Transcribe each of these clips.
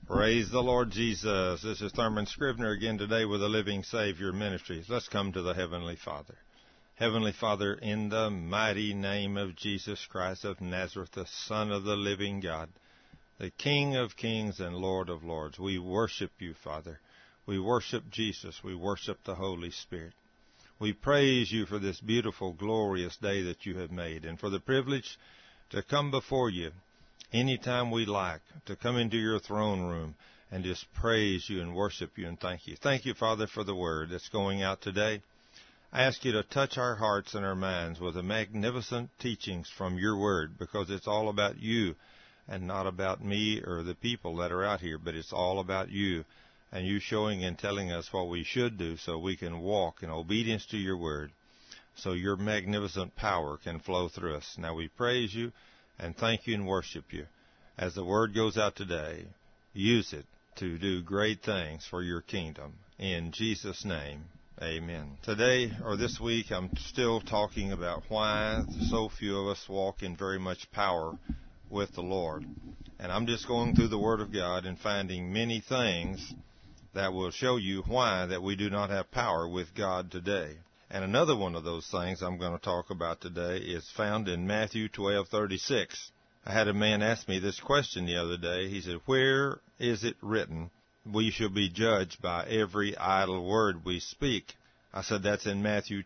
Praise the Lord Jesus. This is Thurman Scribner again today with the Living Savior Ministries. Let's come to the Heavenly Father. Heavenly Father, in the mighty name of Jesus Christ of Nazareth, the Son of the living God, the King of kings and Lord of lords, we worship you, Father. We worship Jesus. We worship the Holy Spirit. We praise you for this beautiful, glorious day that you have made and for the privilege to come before you anytime we like, to come into your throne room and just praise you and worship you and thank you. Thank you, Father, for the word that's going out today. I ask you to touch our hearts and our minds with the magnificent teachings from your word, because it's all about you and not about me or the people that are out here, but it's all about you and you showing and telling us what we should do so we can walk in obedience to your word, so your magnificent power can flow through us. Now we praise you and thank you and worship you. As the word goes out today, use it to do great things for your kingdom. In Jesus' name, amen. Today, or this week, I'm still talking about why so few of us walk in very much power with the Lord. And I'm just going through the Word of God and finding many things that will show you why that we do not have power with God today. And another one of those things I'm going to talk about today is found in Matthew 12:36. I had a man ask me this question the other day. He said, "Where is it written we shall be judged by every idle word we speak?" I said, "That's in Matthew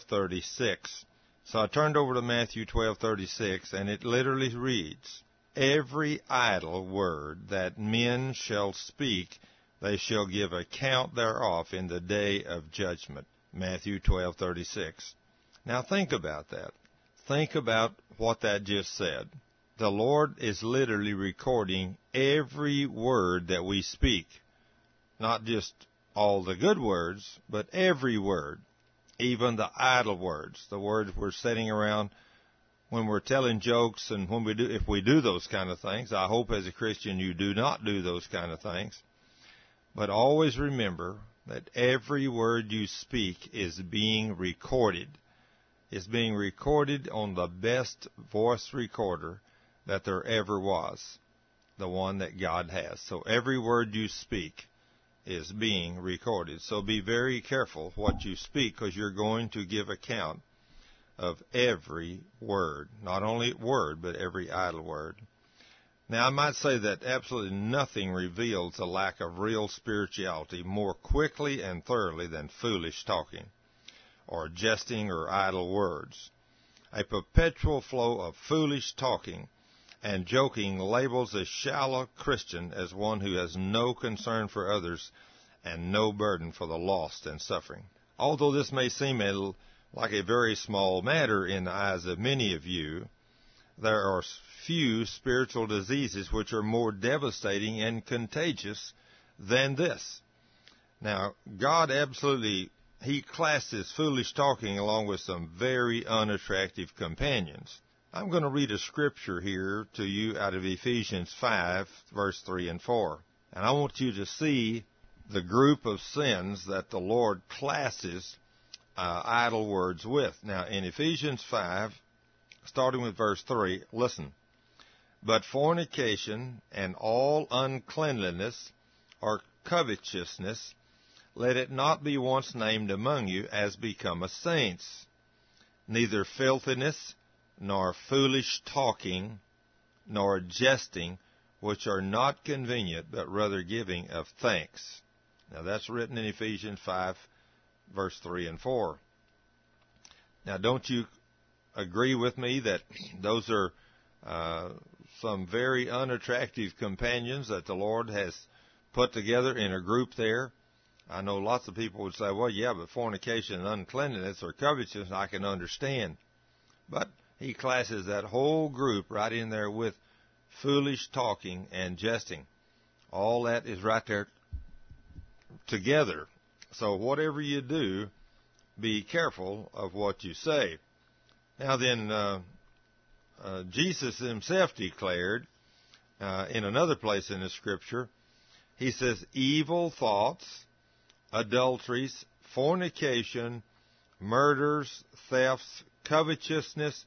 12:36. So I turned over to Matthew 12:36, and it literally reads, "Every idle word that men shall speak, they shall give account thereof in the day of judgment." Matthew 12:36. Now think about that. Think about what that just said. The Lord is literally recording every word that we speak. Not just all the good words, but every word. Even the idle words. The words we're sitting around when we're telling jokes and when we do, if we do those kind of things. I hope as a Christian you do not do those kind of things. But always remember that every word you speak is being recorded. It's being recorded on the best voice recorder that there ever was, the one that God has. So every word you speak is being recorded. So be very careful what you speak, because you're going to give account of every word. Not only word, but every idle word. Now, I might say that absolutely nothing reveals a lack of real spirituality more quickly and thoroughly than foolish talking, or jesting, or idle words. A perpetual flow of foolish talking and joking labels a shallow Christian as one who has no concern for others and no burden for the lost and suffering. Although this may seem like a very small matter in the eyes of many of you, there are few spiritual diseases which are more devastating and contagious than this. Now, God absolutely, He classes foolish talking along with some very unattractive companions. I'm going to read a scripture here to you out of Ephesians 5, verse 3 and 4. And I want you to see the group of sins that the Lord classes idle words with. Now, in Ephesians 5, starting with verse 3, listen. "But fornication and all uncleanliness or covetousness, let it not be once named among you as becometh saints, neither filthiness, nor foolish talking, nor jesting, which are not convenient, but rather giving of thanks." Now that's written in Ephesians 5, verse 3 and 4. Now don't you agree with me that those are some very unattractive companions that the Lord has put together in a group there? I know lots of people would say, well, yeah, but fornication and uncleanness or covetousness I can understand. But He classes that whole group right in there with foolish talking and jesting. All that is right there together. So whatever you do, be careful of what you say. Now then, Jesus Himself declared in another place in the Scripture, He says, "Evil thoughts, adulteries, fornication, murders, thefts, covetousness,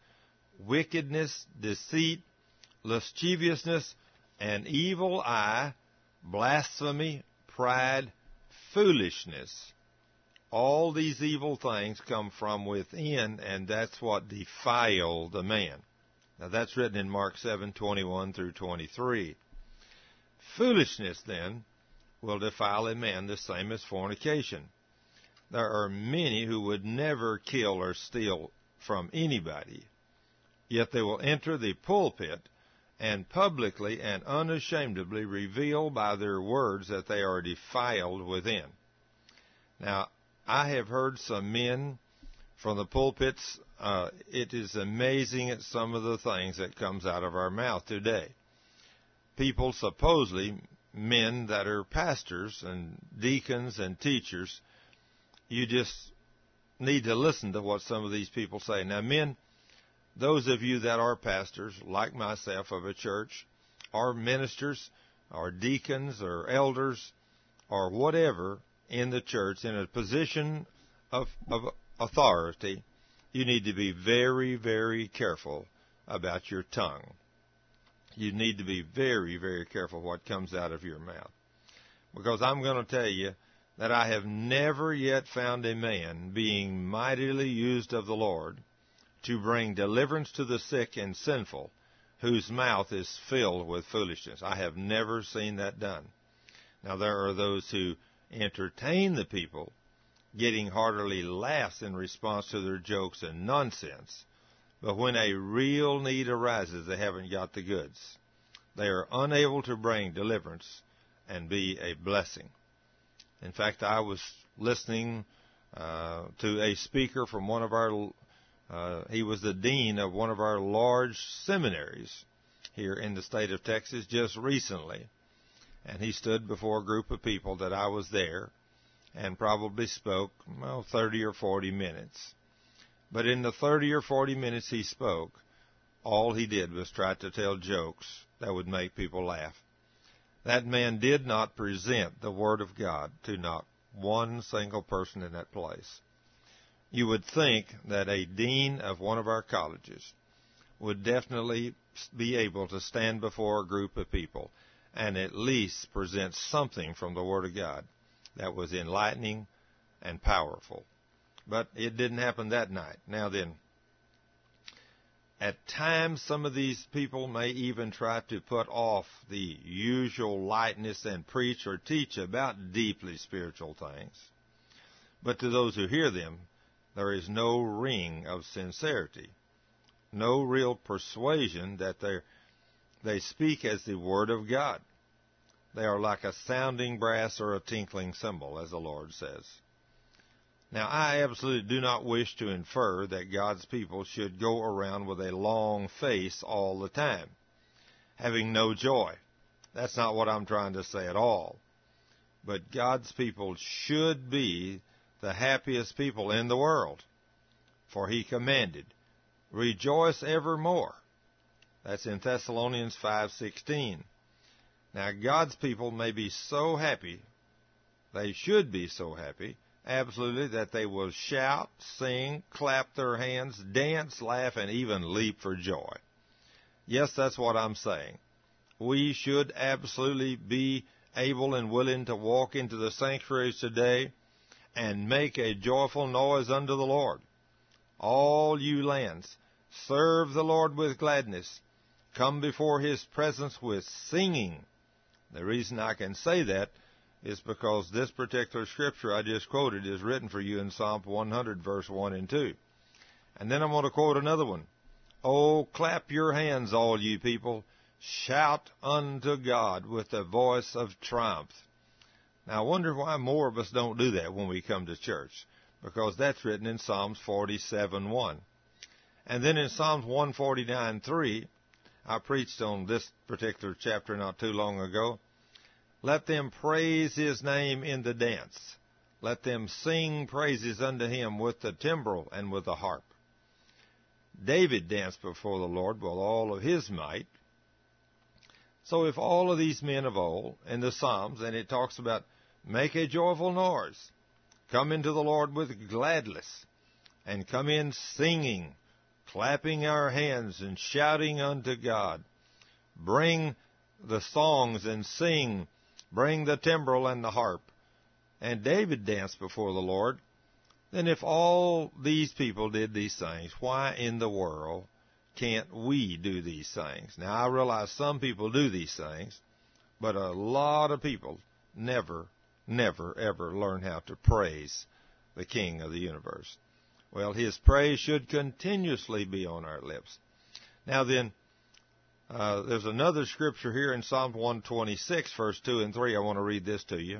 wickedness, deceit, lasciviousness, an evil eye, blasphemy, pride, foolishness. All these evil things come from within, and that's what defiled the man. Now that's written in Mark 7:21 through 23. Foolishness, then, will defile a man the same as fornication. There are many who would never kill or steal from anybody, yet they will enter the pulpit and publicly and unashamedly reveal by their words that they are defiled within. Now, I have heard some men from the pulpits, it is amazing at some of the things that comes out of our mouth today. People, supposedly men that are pastors and deacons and teachers, you just need to listen to what some of these people say. Now, men, those of you that are pastors, like myself, of a church, or ministers, or deacons, or elders, or whatever in the church, in a position of authority, you need to be very, very careful about your tongue. You need to be very, very careful what comes out of your mouth. Because I'm going to tell you that I have never yet found a man being mightily used of the Lord to bring deliverance to the sick and sinful, whose mouth is filled with foolishness. I have never seen that done. Now, there are those who entertain the people, getting heartily laughs in response to their jokes and nonsense. But when a real need arises, they haven't got the goods. They are unable to bring deliverance and be a blessing. In fact, I was listening to a speaker from one of our, he was the dean of one of our large seminaries here in the state of Texas just recently. And he stood before a group of people that I was there and probably spoke, 30 or 40 minutes. But in the 30 or 40 minutes he spoke, all he did was try to tell jokes that would make people laugh. That man did not present the Word of God to not one single person in that place. You would think that a dean of one of our colleges would definitely be able to stand before a group of people and at least present something from the Word of God that was enlightening and powerful. But it didn't happen that night. Now then, at times some of these people may even try to put off the usual lightness and preach or teach about deeply spiritual things. But to those who hear them, there is no ring of sincerity, no real persuasion that they speak as the Word of God. They are like a sounding brass or a tinkling cymbal, as the Lord says. Now, I absolutely do not wish to infer that God's people should go around with a long face all the time, having no joy. That's not what I'm trying to say at all. But God's people should be the happiest people in the world. For He commanded, rejoice evermore. That's in Thessalonians 5:16. Now, God's people may be so happy, they should be so happy, absolutely, that they will shout, sing, clap their hands, dance, laugh, and even leap for joy. Yes, that's what I'm saying. We should absolutely be able and willing to walk into the sanctuaries today and make a joyful noise unto the Lord. All you lands, serve the Lord with gladness. Come before His presence with singing. The reason I can say that is because this particular scripture I just quoted is written for you in Psalm 100, verse 1 and 2. And then I'm going to quote another one. Oh, clap your hands, all you people. Shout unto God with the voice of triumph. Now, I wonder why more of us don't do that when we come to church, because that's written in Psalms 47:1. And then in Psalms 149:3, I preached on this particular chapter not too long ago. Let them praise His name in the dance. Let them sing praises unto Him with the timbrel and with the harp. David danced before the Lord with all of his might. So if all of these men of old in the Psalms, and it talks about make a joyful noise, come into the Lord with gladness, and come in singing, clapping our hands and shouting unto God, bring the songs and sing bring the timbrel and the harp. And David danced before the Lord. Then if all these people did these things, why in the world can't we do these things? Now, I realize some people do these things, but a lot of people never, ever learn how to praise the King of the universe. Well, his praise should continuously be on our lips. Now then, there's another scripture here in Psalm 126, verse 2 and 3. I want to read this to you.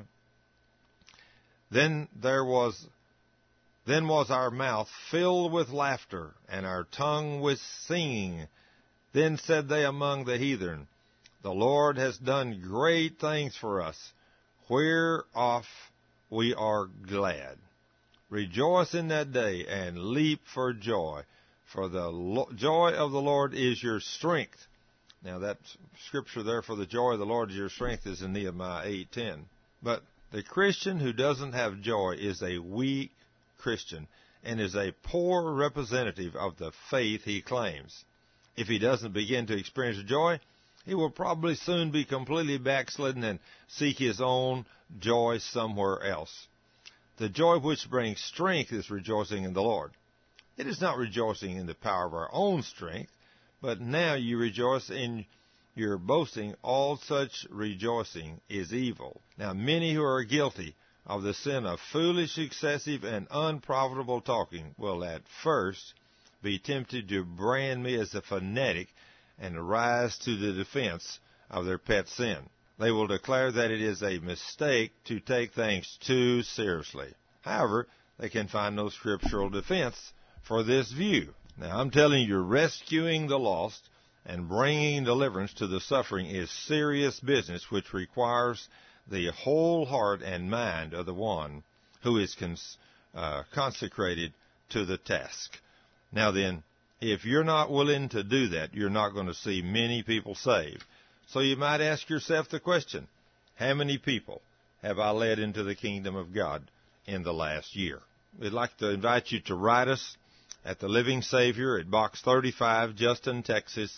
Then was our mouth filled with laughter, and our tongue with singing. Then said they among the heathen, the Lord has done great things for us, whereof we are glad. Rejoice in that day, and leap for joy, for the joy of the Lord is your strength. Now that scripture there, for the joy of the Lord is your strength, is in Nehemiah 8:10. But the Christian who doesn't have joy is a weak Christian and is a poor representative of the faith he claims. If he doesn't begin to experience joy, he will probably soon be completely backslidden and seek his own joy somewhere else. The joy which brings strength is rejoicing in the Lord. It is not rejoicing in the power of our own strength, but now you rejoice in your boasting. All such rejoicing is evil. Now many who are guilty of the sin of foolish, excessive, and unprofitable talking will at first be tempted to brand me as a fanatic and rise to the defense of their pet sin. They will declare that it is a mistake to take things too seriously. However, they can find no scriptural defense for this view. Now, I'm telling you, rescuing the lost and bringing deliverance to the suffering is serious business which requires the whole heart and mind of the one who is consecrated to the task. Now then, if you're not willing to do that, you're not going to see many people saved. So you might ask yourself the question, how many people have I led into the kingdom of God in the last year? We'd like to invite you to write us at the Living Savior at Box 35, Justin, Texas,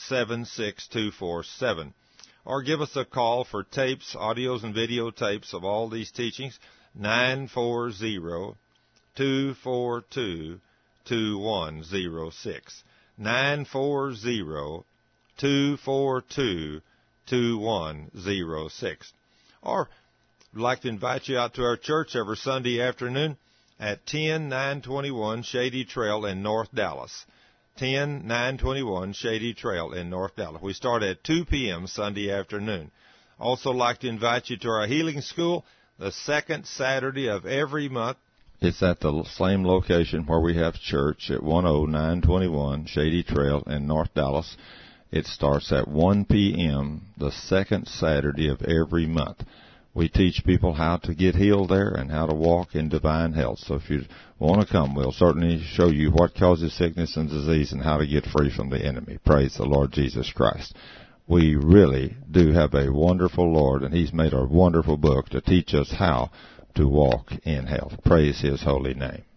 76247. Or give us a call for tapes, audios, and videotapes of all these teachings, 940-242-2106. 940-242-2106. Or we'd like to invite you out to our church every Sunday afternoon at 10921 Shady Trail in North Dallas. 10921 Shady Trail in North Dallas. We start at 2 p.m. Sunday afternoon. Also like to invite you to our healing school the second Saturday of every month. It's at the same location where we have church at 10921 Shady Trail in North Dallas. It starts at 1 p.m. the second Saturday of every month. We teach people how to get healed there and how to walk in divine health. So if you want to come, we'll certainly show you what causes sickness and disease and how to get free from the enemy. Praise the Lord Jesus Christ. We really do have a wonderful Lord, and He's made a wonderful book to teach us how to walk in health. Praise His holy name.